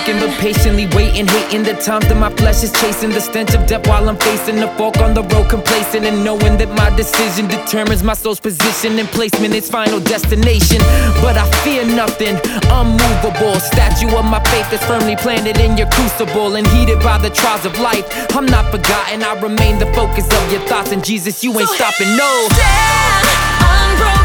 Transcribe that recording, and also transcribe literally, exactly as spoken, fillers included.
looking but patiently waiting, hating the times that my flesh is chasing, the stench of death while I'm facing the fork on the road, complacent and knowing that my decision determines my soul's position and placement, its final destination. But I fear nothing, unmovable, statue of my faith that's firmly planted in your crucible and heated by the trials of life. I'm not forgotten, I remain the focus of your thoughts, and Jesus, you ain't So stopping, no. Stand unbroken.